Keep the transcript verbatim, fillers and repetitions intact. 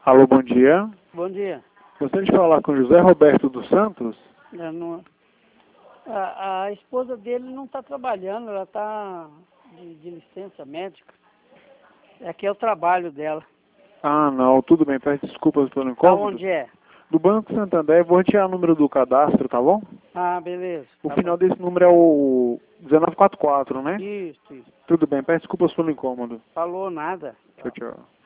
Alô, bom dia. Bom dia. Gostaria de falar com José Roberto dos Santos? Eu não- A, a esposa dele não está trabalhando, ela está de, de licença médica. Aqui é o trabalho dela. Ah, não, tudo bem, peço desculpas pelo Da incômodo. onde é? Do Banco Santander, vou retirar o número do cadastro, tá bom? Ah, beleza. O Tá final bom. desse número é o dezenove quarenta e quatro, né? Isso, isso. Tudo bem, peço desculpas pelo incômodo. Falou nada. Tchau, tchau.